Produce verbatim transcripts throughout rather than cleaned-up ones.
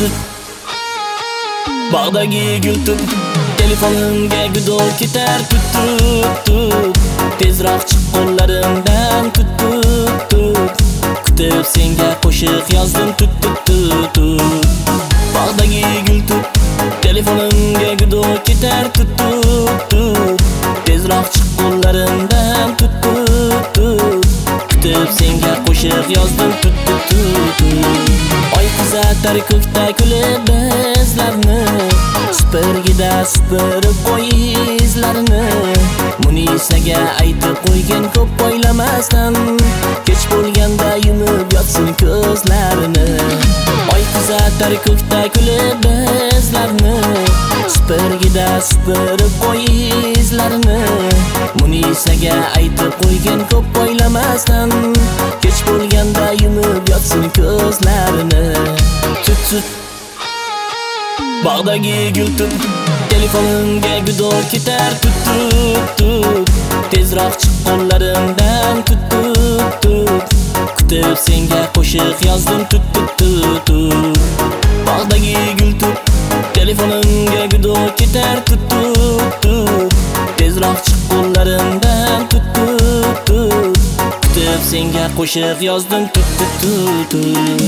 tut Bog'dagi gul tut Telefonimga gudol ketar tut tut tut Tezroq chiq qo'llarimdan tut tut tut Kutib senga qo'shiq yozdim tut tut tut tut Bog'dagi gul tut Telefonimga gudol ketar tut tut tut Tezroq chiq qo'llarimdan tut tut tut Kutib senga qo'shiq yozdim tut tut tut tut Oy kuzatar ko'kda kulib bizlarni Supurgida supurib qo'y izlarini Munisaga aytib qo'ygan ko'p o'ylamasdan Kech bo'lganda yumib yotsin ko'zlarini Oy kuzatar ko'kda kulib bizlarni Supurgida supurib qo'y izlarini Munisaga aytib qo'ygan ko'p o'ylamasdan Kech bo'lganda yumib yotsin ko'zlarini Tut tut Bog'dagi gul tut Telefonimga gudol ketar tut tut tut Tezroq chiq qo'llarimdan tut tut tut Kutib senga qo'shiq yozdim tut tut tut tut Bog'dagi gul tut Telefonimga gudol ketar tut tut tut Tezroq chiq qo'llarimdan tut tut tut Kutib senga qo'shiq yozdim tut tut tut tut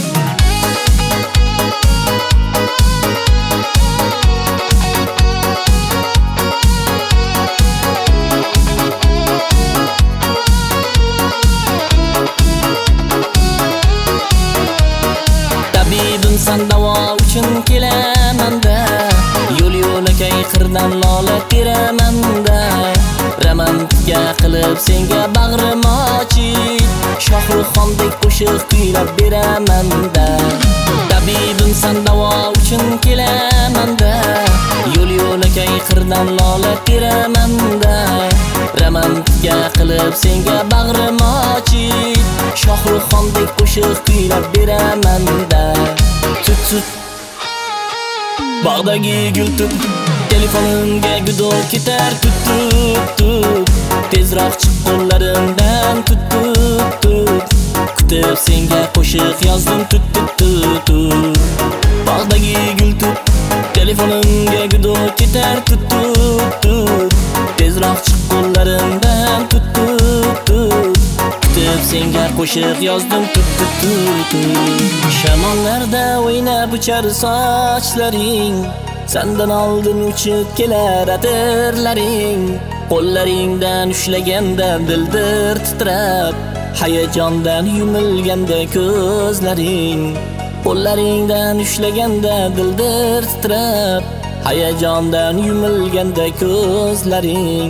Sen davo uchun kelamanda Yo'l yo'lakay qirdan lola teramanda Romantika qilib senga bag'rim ochib Shohruxxondek qo'shiq kuylab beramanda Tabibim sen davo uchun kelamanda Yo'l yo'lakay qirdan lola teramanda Romantika qilib senga bag'rim ochib Shohruxxondek qo'shiq kuylab beramanda Tut tut Bog'dagi gul tut Telefonimga gudol ketar tut tut tut Tezroq chiq qo'llarimdan tut tut tut Kutib senga qo'shiq yozdim tut tut tut tut Bog'dagi gul tut Telefonimga gudol ketar tut tut tut Tezroq chiq qo'llarimdan tut tut tut Kutib senga qo'shiq yozdim tut tut tut tut Shamollarda o'ynab uchar sochlaring Sendan oldin uchib kelar atirlaring Qo'llaringdan ushlaganda dildir titrab Hayajondan yumilganda ko'zlaring Qo'llaringdan ushlaganda dildir titrab Hayajondan yumilganda ko'zlaring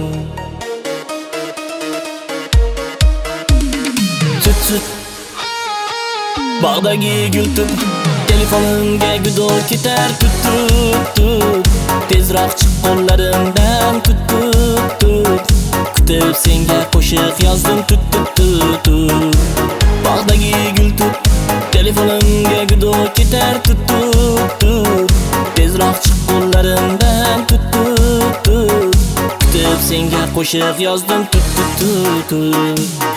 Tut tut Bog'dagi gul tut Telefonimga gudol ketar tut tut tut Tezroq chiq qo'llarimdan tut tut tut Kutib senga qo'shiq yozdim tut tut tut tut Bog'dagi gul tut Telefonimga gudol ketar tut tut tut Tezroq chiq qo'llarimdan tut tut tut Kutib senga qo'shiq yozdim tut tut tut tut